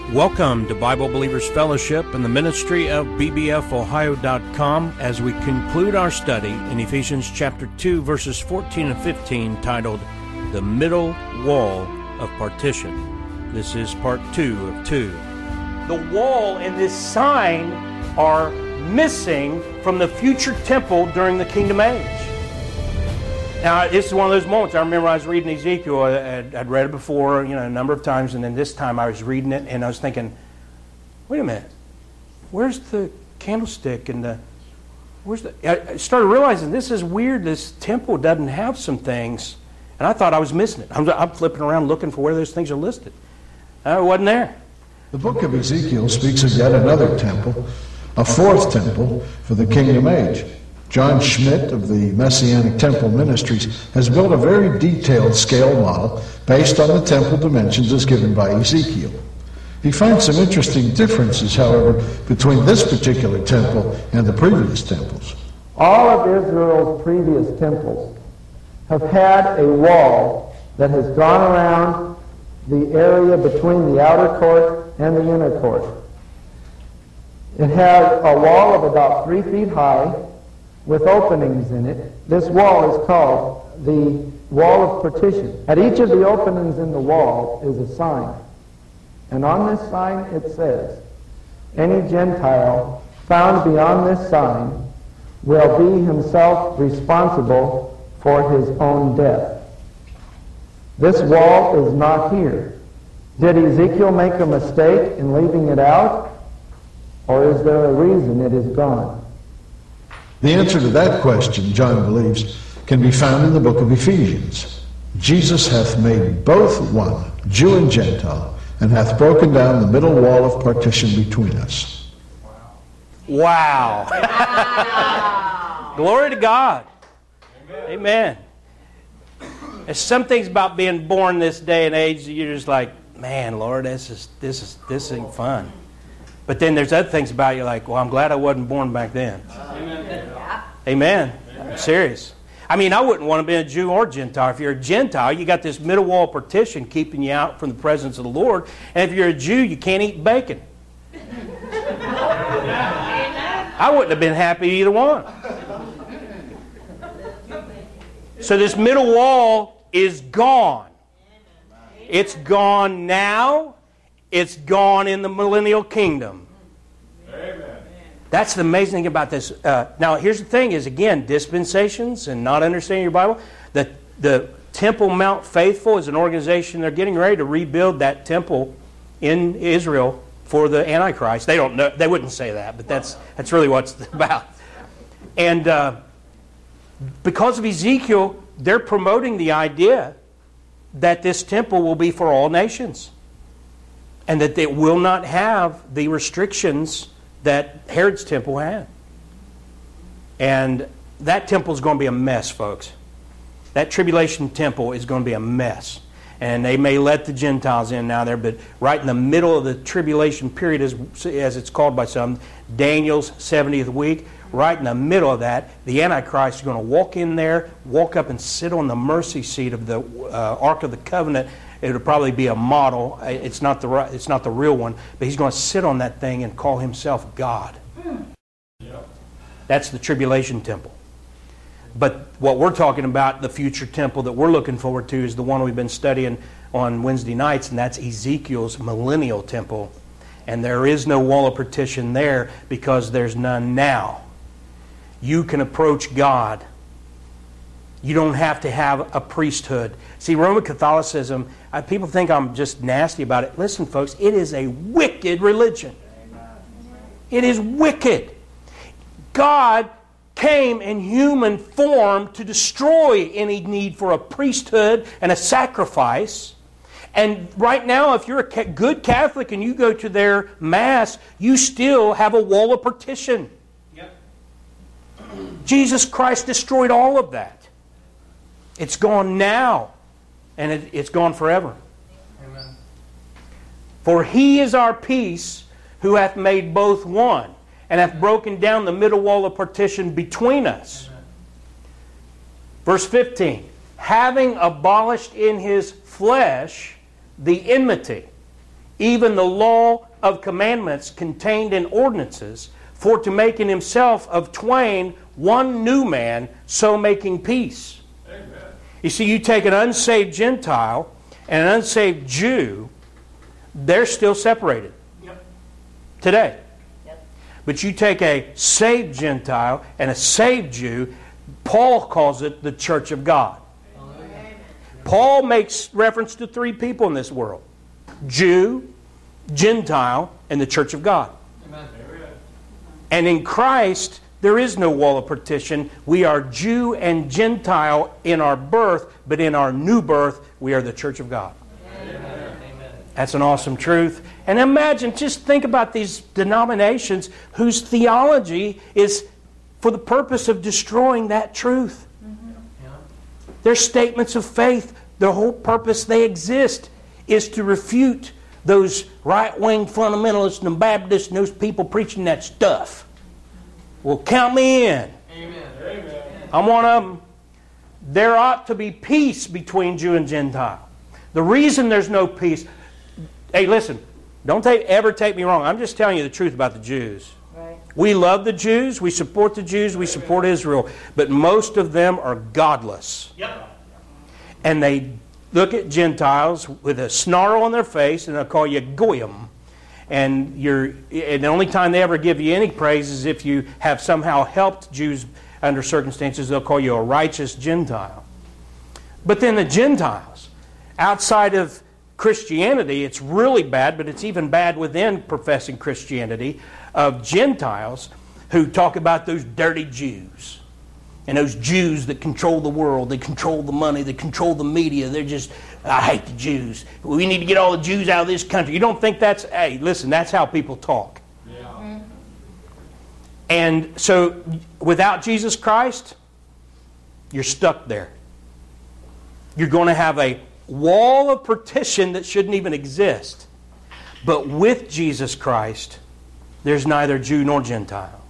Welcome to Bible Believers Fellowship and the ministry of bbfohio.com as we conclude our study in Ephesians chapter 2, verses 14 and 15, titled, The Middle Wall of Partition. This is part 2 of 2. The wall and this sign are missing from the future temple during the Kingdom Age. Now, this is one of those moments. I remember I was reading Ezekiel. I'd read it before, a number of times, and then this time I was reading it, and I was thinking, wait a minute, where's the candlestick and I started realizing this is weird. This temple doesn't have some things, and I thought I was missing it. I'm flipping around looking for where those things are listed. It wasn't there. The book of Ezekiel speaks of yet another temple, a fourth temple for the Kingdom Age. John Schmidt of the Messianic Temple Ministries has built a very detailed scale model based on the temple dimensions as given by Ezekiel. He finds some interesting differences, however, between this particular temple and the previous temples. All of Israel's previous temples have had a wall that has gone around the area between the outer court and the inner court. It has a wall of about 3 feet high, with openings in it. This wall is called the wall of partition. At each of the openings in the wall is a sign. And on this sign it says, any Gentile found beyond this sign will be himself responsible for his own death. This wall is not here. Did Ezekiel make a mistake in leaving it out? Or is there a reason it is gone? The answer to that question, John believes, can be found in the book of Ephesians. Jesus hath made both one, Jew and Gentile, and hath broken down the middle wall of partition between us. Wow. Glory to God. Amen. There's some things about being born this day and age that you're just like, man, Lord, this ain't fun. But then there's other things about you like, well, I'm glad I wasn't born back then. Amen. I'm serious. I mean, I wouldn't want to be a Jew or Gentile. If you're a Gentile, you got this middle wall partition keeping you out from the presence of the Lord. And if you're a Jew, you can't eat bacon. I wouldn't have been happy either one. So this middle wall is gone. It's gone now. It's gone in the millennial kingdom. Amen. That's the amazing thing about this. Now, here's the thing is, again, dispensations and not understanding your Bible. The Temple Mount Faithful is an organization. They're getting ready to rebuild that temple in Israel for the Antichrist. They don't know. They wouldn't say that, but that's really what it's about. And because of Ezekiel, they're promoting the idea that this temple will be for all nations. And that they will not have the restrictions that Herod's temple had. And that temple is going to be a mess, folks. That tribulation temple is going to be a mess. And they may let the Gentiles in now there, but right in the middle of the tribulation period, as it's called by some, Daniel's 70th week, right in the middle of that, the Antichrist is going to walk in there, walk up and sit on the mercy seat of the Ark of the Covenant. It would probably be a model. It's not the real one, but he's going to sit on that thing and call himself God. That's the tribulation temple. But what we're talking about, the future temple that we're looking forward to, is the one we've been studying on Wednesday nights, and that's Ezekiel's millennial temple. And there is no wall of partition there because there's none now. You can approach God. You don't have to have a priesthood. See, Roman Catholicism, people think I'm just nasty about it. Listen, folks, it is a wicked religion. It is wicked. God came in human form to destroy any need for a priesthood and a sacrifice. And right now, if you're a good Catholic and you go to their Mass, you still have a wall of partition. Yep. Jesus Christ destroyed all of that. It's gone now, and it's gone forever. Amen. For He is our peace, who hath made both one, and hath broken down the middle wall of partition between us. Amen. Verse 15, having abolished in His flesh the enmity. even the law of commandments contained in ordinances, for to make in himself of twain one new man, so making peace. Amen. You see, you take an unsaved Gentile and an unsaved Jew, they're still separated. Yep. Today. Yep. But you take a saved Gentile and a saved Jew, Paul calls it the church of God. Amen. Paul makes reference to three people in this world: Jew, Gentile, and the church of God. Amen. And in Christ, there is no wall of partition. We are Jew and Gentile in our birth, but in our new birth, we are the church of God. Amen. That's an awesome truth. And imagine, just think about these denominations whose theology is for the purpose of destroying that truth. Their statements of faith, the whole purpose they exist is to refute those right-wing fundamentalists and Baptists and those people preaching that stuff. Well, count me in. Amen. I'm one of them. There ought to be peace between Jew and Gentile. The reason there's no peace... Hey, listen, don't ever take me wrong. I'm just telling you the truth about the Jews. Right. We love the Jews. We support the Jews. We support Israel. But most of them are godless. Yep. And they look at Gentiles with a snarl on their face, and they'll call you goyim. And the only time they ever give you any praise is if you have somehow helped Jews under circumstances. They'll call you a righteous Gentile. But then the Gentiles, outside of Christianity, it's really bad, but it's even bad within professing Christianity, of Gentiles who talk about those dirty Jews. And those Jews that control the world, they control the money, they control the media. They're just, I hate the Jews. We need to get all the Jews out of this country. You don't think that's, hey, listen, that's how people talk. Yeah. Mm-hmm. And so, without Jesus Christ, you're stuck there. You're going to have a wall of partition that shouldn't even exist. But with Jesus Christ, there's neither Jew nor Gentile.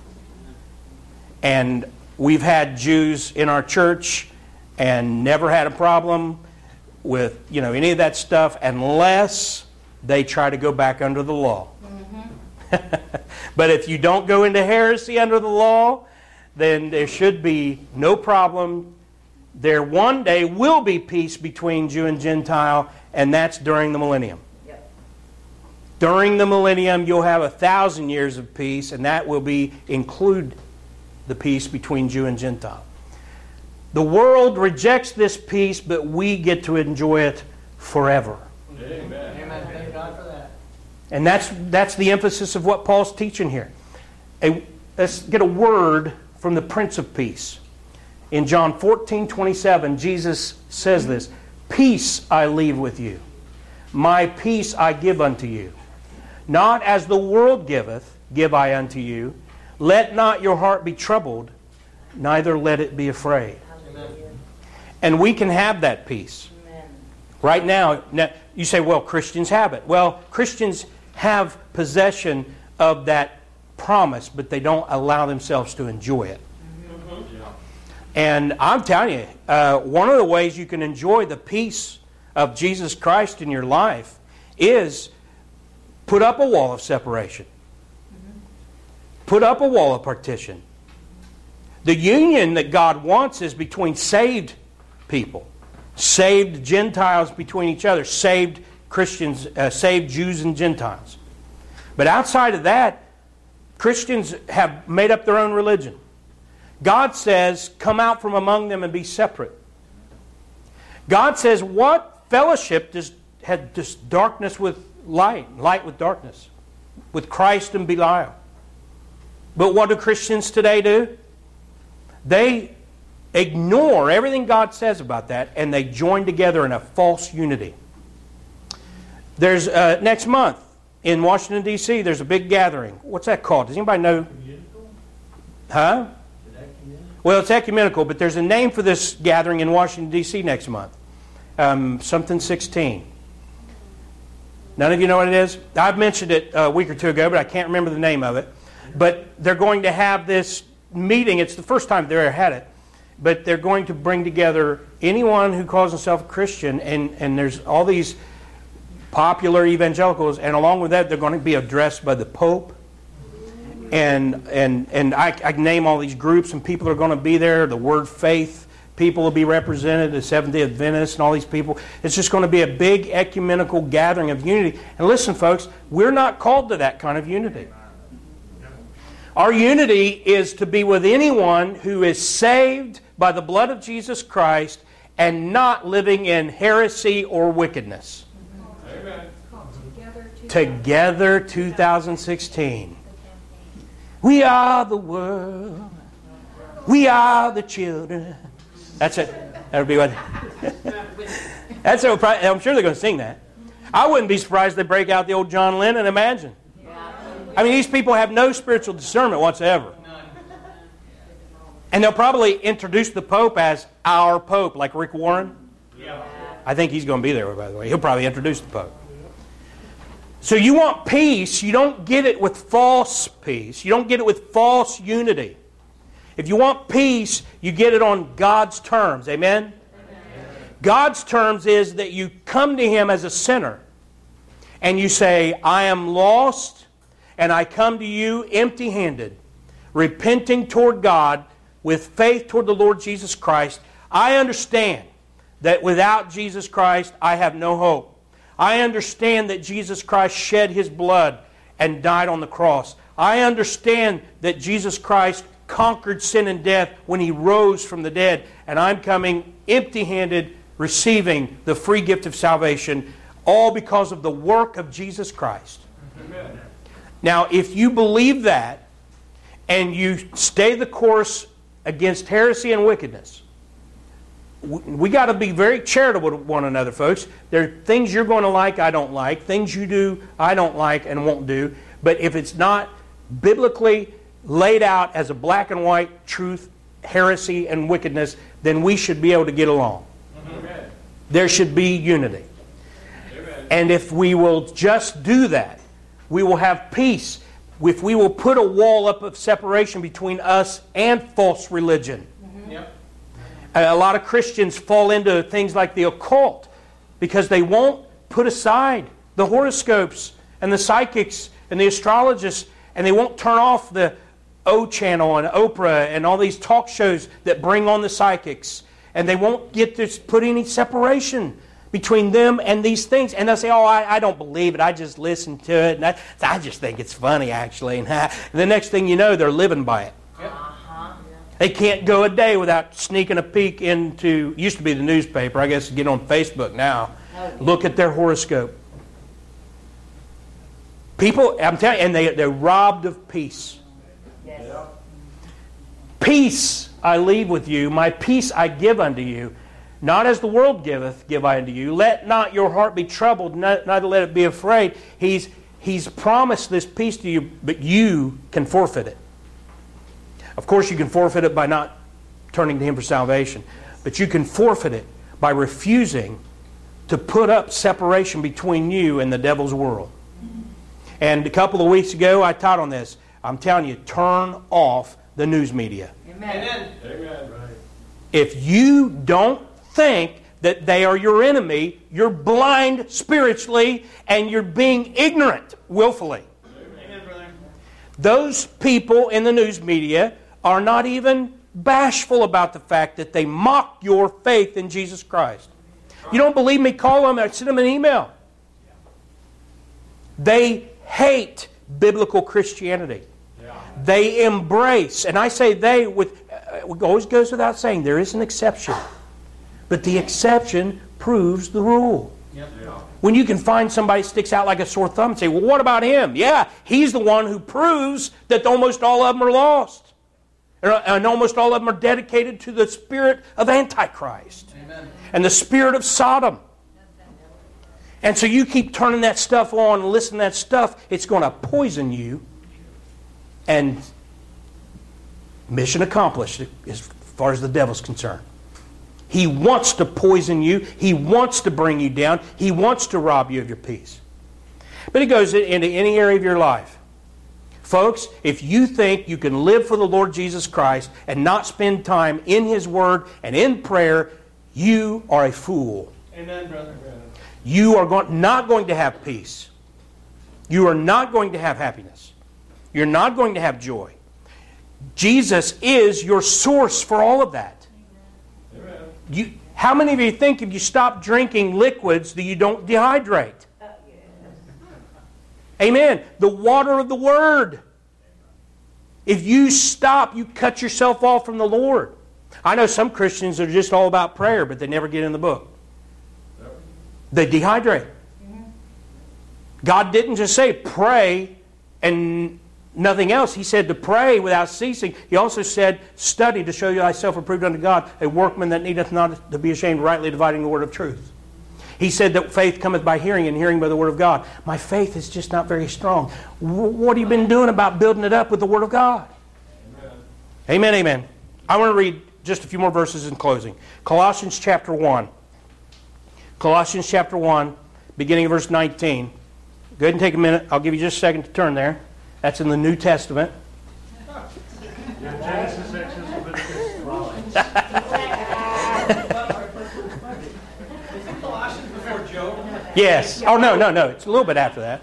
And we've had Jews in our church and never had a problem with any of that stuff unless they try to go back under the law. Mm-hmm. But if you don't go into heresy under the law, then there should be no problem. There one day will be peace between Jew and Gentile, and that's during the millennium. Yep. During the millennium, you'll have 1,000 years of peace, and that will include the peace between Jew and Gentile. The world rejects this peace, but we get to enjoy it forever. Amen. Amen. Thank God for that. And that's the emphasis of what Paul's teaching here. Let's get a word from the Prince of Peace. In John 14:27, Jesus says this: "Peace I leave with you. My peace I give unto you. Not as the world giveth, give I unto you. Let not your heart be troubled, neither let it be afraid." Amen. And we can have that peace. Amen. Right now, you say, well, Christians have it. Well, Christians have possession of that promise, but they don't allow themselves to enjoy it. Mm-hmm. Yeah. And I'm telling you, one of the ways you can enjoy the peace of Jesus Christ in your life is put up a wall of separation. Put up a wall of partition. The union that God wants is between saved people. Saved Gentiles between each other. Saved Christians, saved Jews and Gentiles. But outside of that, Christians have made up their own religion. God says, come out from among them and be separate. God says, what fellowship had this darkness with light, light with darkness, with Christ and Belial? But what do Christians today do? They ignore everything God says about that, and they join together in a false unity. There's next month in Washington, D.C., there's a big gathering. What's that called? Does anybody know? Ecumenical? Huh? Is it ecumenical? Well, it's ecumenical, but there's a name for this gathering in Washington, D.C. next month. Something 16. None of you know what it is? I've mentioned it a week or two ago, but I can't remember the name of it. But they're going to have this meeting. It's the first time they've ever had it. But they're going to bring together anyone who calls himself a Christian. And there's all these popular evangelicals, and along with that, they're going to be addressed by the Pope. And I can name all these groups, and people are going to be there. The Word Faith people will be represented, the Seventh-day Adventists and all these people. It's just going to be a big ecumenical gathering of unity. And listen, folks, we're not called to that kind of unity. Our unity is to be with anyone who is saved by the blood of Jesus Christ and not living in heresy or wickedness. Amen. Together 2016. We are the world. We are the children. That's it. That'll be what. That's what. I'm sure they're going to sing that. I wouldn't be surprised if they break out the old John Lennon. Imagine. I mean, these people have no spiritual discernment whatsoever. And they'll probably introduce the Pope as our Pope, like Rick Warren. I think he's going to be there, by the way. He'll probably introduce the Pope. So you want peace, you don't get it with false peace. You don't get it with false unity. If you want peace, you get it on God's terms. Amen? Amen? God's terms is that you come to Him as a sinner and you say, I am lost and I come to you empty-handed, repenting toward God with faith toward the Lord Jesus Christ. I understand that without Jesus Christ, I have no hope. I understand that Jesus Christ shed His blood and died on the cross. I understand that Jesus Christ conquered sin and death when He rose from the dead. And I'm coming empty-handed, receiving the free gift of salvation, all because of the work of Jesus Christ. Amen. Now, if you believe that, and you stay the course against heresy and wickedness, we got to be very charitable to one another, folks. There are things you're going to like, I don't like. Things you do, I don't like and won't do. But if it's not biblically laid out as a black and white truth, heresy and wickedness, then we should be able to get along. Amen. There should be unity. Amen. And if we will just do that, we will have peace. If we will put a wall up of separation between us and false religion. Mm-hmm. Yep. A lot of Christians fall into things like the occult because they won't put aside the horoscopes and the psychics and the astrologists, and they won't turn off the O Channel and Oprah and all these talk shows that bring on the psychics. And they won't get to put any separation between them and these things. And they'll say, oh, I don't believe it. I just listen to it. And I just think it's funny, actually. And the next thing you know, they're living by it. Yep. They can't go a day without sneaking a peek into, used to be the newspaper, I guess, get on Facebook now. Look at their horoscope. People, I'm telling you, and they're robbed of peace. Yes. Peace I leave with you, my peace I give unto you. Not as the world giveth, give I unto you. Let not your heart be troubled, neither let it be afraid. He's promised this peace to you, but you can forfeit it. Of course, you can forfeit it by not turning to Him for salvation. But you can forfeit it by refusing to put up separation between you and the devil's world. And a couple of weeks ago, I taught on this. I'm telling you, turn off the news media. Amen. Amen. If you don't think that they are your enemy, you're blind spiritually and you're being ignorant willfully. Amen, brother. Those people in the news media are not even bashful about the fact that they mock your faith in Jesus Christ. You don't believe me? Call them or send them an email. They hate biblical Christianity. They embrace, and I say they, it always goes without saying, there is an exception. But the exception proves the rule. Yep. Yeah. When you can find somebody that sticks out like a sore thumb and say, well, what about him? Yeah, he's the one who proves that almost all of them are lost. And almost all of them are dedicated to the spirit of Antichrist. Amen. And the spirit of Sodom. And so you keep turning that stuff on and listening to that stuff, it's going to poison you. And mission accomplished as far as the devil's concerned. He wants to poison you. He wants to bring you down. He wants to rob you of your peace. But it goes into any area of your life. Folks, if you think you can live for the Lord Jesus Christ and not spend time in His Word and in prayer, you are a fool. Amen, brother. You are not going to have peace. You are not going to have happiness. You're not going to have joy. Jesus is your source for all of that. How many of you think if you stop drinking liquids that you don't dehydrate? Amen. The water of the Word. If you stop, you cut yourself off from the Lord. I know some Christians are just all about prayer, but they never get in the book. They dehydrate. God didn't just say pray and nothing else. He said to pray without ceasing. He also said, study to show you thyself approved unto God, a workman that needeth not to be ashamed, rightly dividing the word of truth. He said that faith cometh by hearing, and hearing by the word of God. My faith is just not very strong. What have you been doing about building it up with the word of God? Amen, amen. I want to read just a few more verses in closing. Colossians chapter 1. Colossians chapter 1, beginning of verse 19. Go ahead and take a minute. I'll give you just a second to turn there. That's in the New Testament. Genesis, Exodus, Leviticus, Is it Colossians before Job? Yes. Oh, no. It's a little bit after that.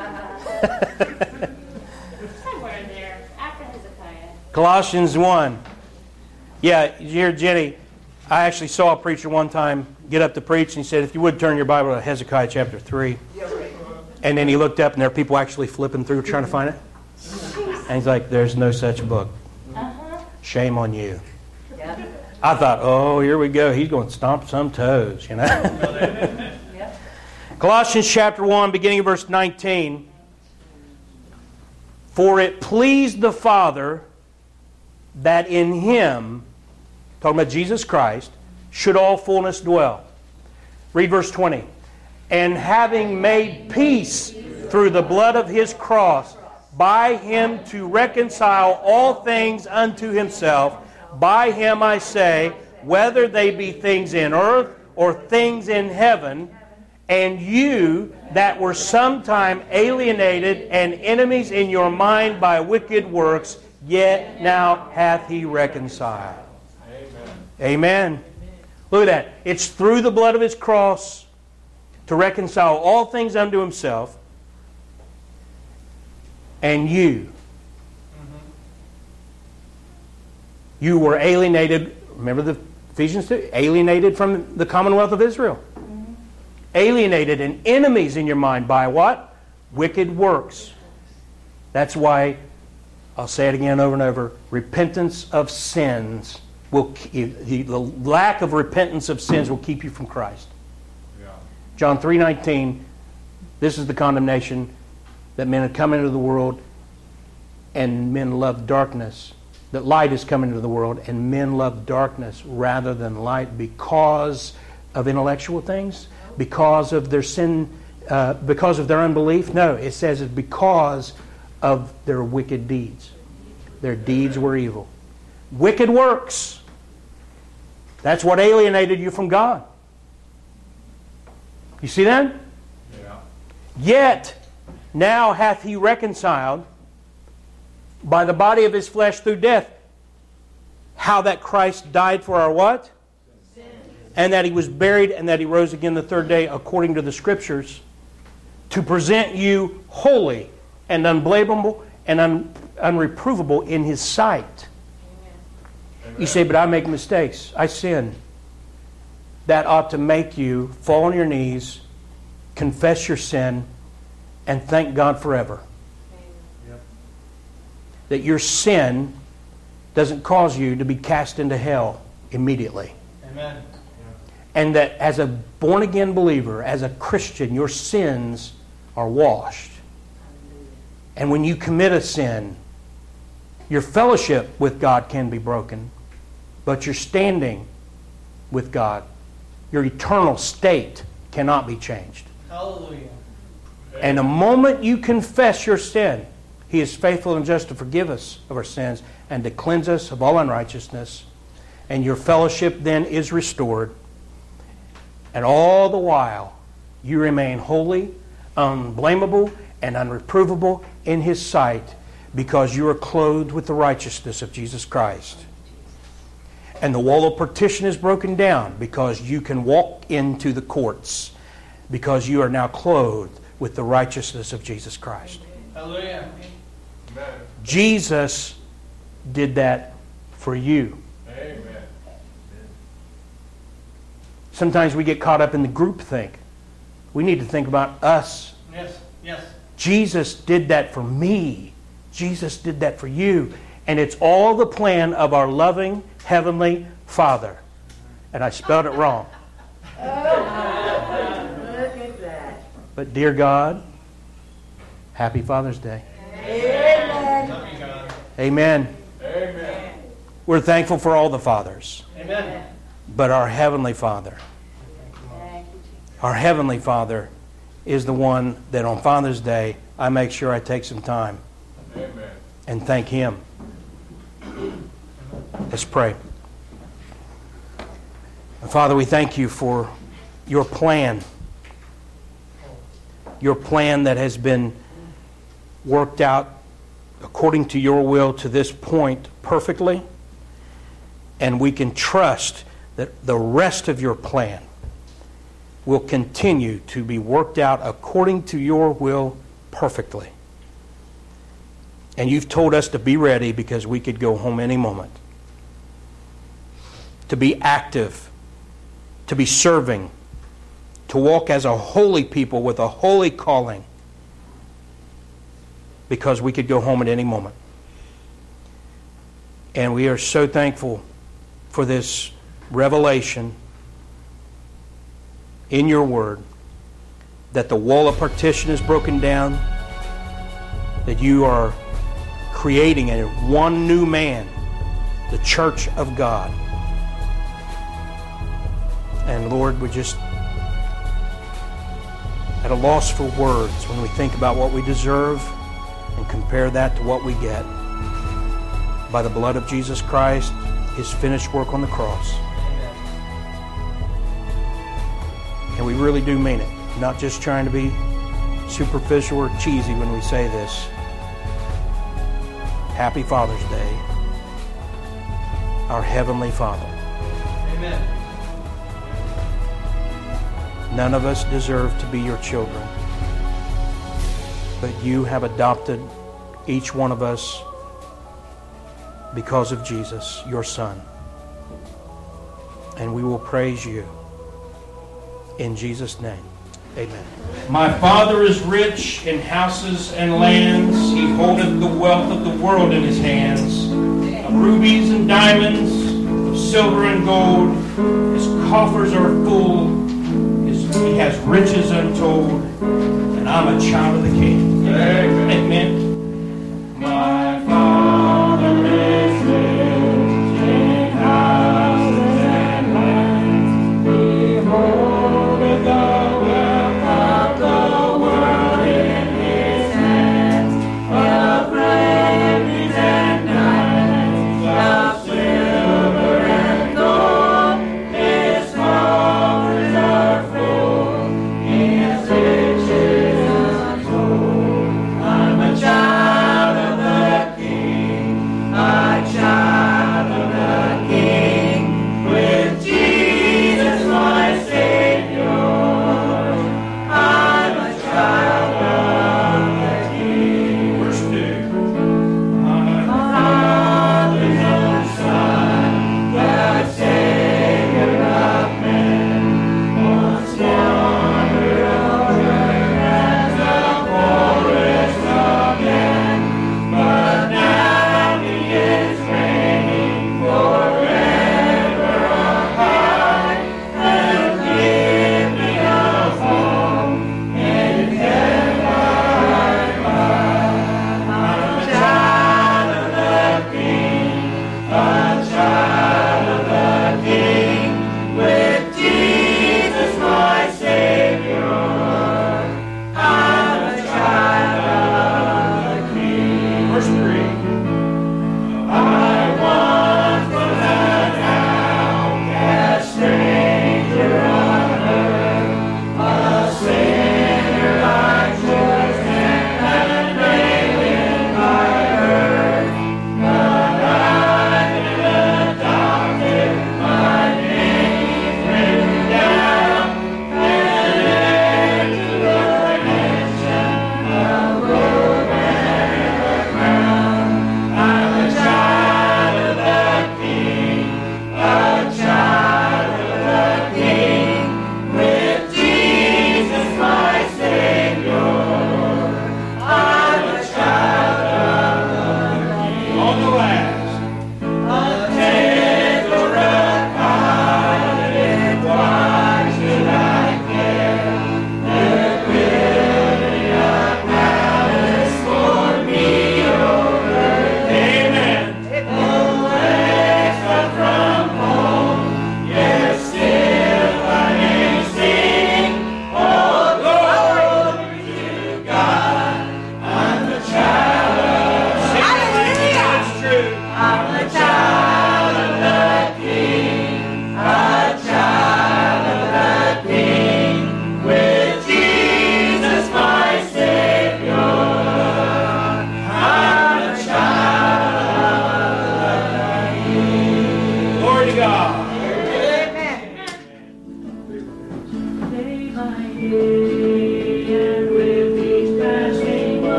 Somewhere there, after Hezekiah. Colossians 1. Yeah, you hear Jenny. I actually saw a preacher one time get up to preach, and he said, if you would turn your Bible to Hezekiah chapter 3. And then he looked up, and there are people actually flipping through trying to find it. And he's like, there's no such book. Shame on you. I thought, oh, here we go. He's going to stomp some toes, you know. Colossians chapter 1, beginning of verse 19. For it pleased the Father that in Him, talking about Jesus Christ, should all fullness dwell. Read verse 20. And having made peace through the blood of His cross, by Him to reconcile all things unto Himself. By Him I say, whether they be things in earth or things in heaven, and you that were sometime alienated and enemies in your mind by wicked works, yet now hath He reconciled. Amen. Look at that. It's through the blood of His cross to reconcile all things unto Himself. And you were alienated, remember the Ephesians 2? Alienated from the commonwealth of Israel. Alienated and enemies in your mind by what? Wicked works. That's why, I'll say it again over and over, repentance of sins will, the lack of repentance of sins will keep you from Christ. John 3:19, this is the condemnation, that men have come into the world and men love darkness. That light is coming into the world and men love darkness rather than light because of intellectual things, because of their sin, because of their unbelief. No, it says it's because of their wicked deeds. Their deeds were evil. Wicked works. That's what alienated you from God. You see that? Yeah. Yet, now hath He reconciled by the body of His flesh through death. How that Christ died for our what? Sin. And that He was buried and that He rose again the third day according to the Scriptures, to present you holy and unblameable and unreprovable in His sight. Amen. You say, but I make mistakes. I sin. That ought to make you fall on your knees, confess your sin, and thank God forever. Yep. That your sin doesn't cause you to be cast into hell immediately. Amen. And that as a born-again believer, as a Christian, your sins are washed. And when you commit a sin, your fellowship with God can be broken, but your standing with God, your eternal state, cannot be changed. Hallelujah. And the moment you confess your sin, He is faithful and just to forgive us of our sins and to cleanse us of all unrighteousness. And your fellowship then is restored. And all the while, you remain holy, unblameable, and unreprovable in His sight because you are clothed with the righteousness of Jesus Christ. And the wall of partition is broken down because you can walk into the courts. because you are now clothed with the righteousness of Jesus Christ. Hallelujah. Jesus did that for you. Amen. Sometimes we get caught up in the group think. We need to think about us. Yes, yes. Jesus did that for me. Jesus did that for you. And it's all the plan of our loving Heavenly Father. And I spelled it wrong. Look at that. But dear God, happy Father's Day. Amen. Love you, God. Amen. Amen. We're thankful for all the fathers. Amen. But our Heavenly Father, our Heavenly Father is the one that on Father's Day, I make sure I take some time Amen. and thank Him. Let's pray. Father, we thank you for your plan. Your plan that has been worked out according to your will to this point perfectly. And we can trust that the rest of your plan will continue to be worked out according to your will perfectly. And you've told us to be ready because we could go home any moment. To be active, to be serving, to walk as a holy people with a holy calling, because we could go home at any moment. And we are so thankful for this revelation in your word, that the wall of partition is broken down, that you are creating a one new man, the church of God. And Lord, we're just at a loss for words when we think about what we deserve and compare that to what we get by the blood of Jesus Christ, His finished work on the cross. And we really do mean it. Not just trying to be superficial or cheesy when we say this. Happy Father's Day, our Heavenly Father. Amen. None of us deserve to be your children, but you have adopted each one of us because of Jesus, your Son. And we will praise you in Jesus' name. Amen. My Father is rich in houses and lands. He holdeth the wealth of the world in his hands, of rubies and diamonds, of silver and gold. His coffers are full. He has riches untold. And I'm a child of the King. Amen. Amen. My Father is rich in houses and lands. He holdeth the wealth of the world in his hands, of rubies and diamonds, of silver and gold. His coffers are full. His riches untold. I'm a child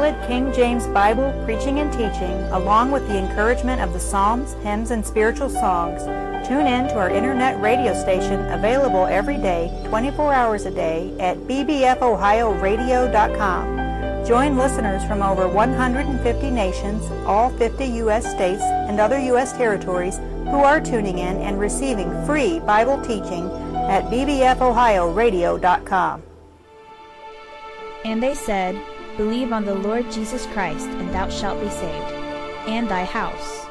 solid King James Bible preaching and teaching, along with the encouragement of the Psalms, hymns, and spiritual songs, tune in to our internet radio station, available every day, 24 hours a day, at bbfohioradio.com. Join listeners from over 150 nations, all 50 U.S. states, and other U.S. territories who are tuning in and receiving free Bible teaching at bbfohioradio.com. And they said, Believe on the Lord Jesus Christ, and thou shalt be saved, and thy house.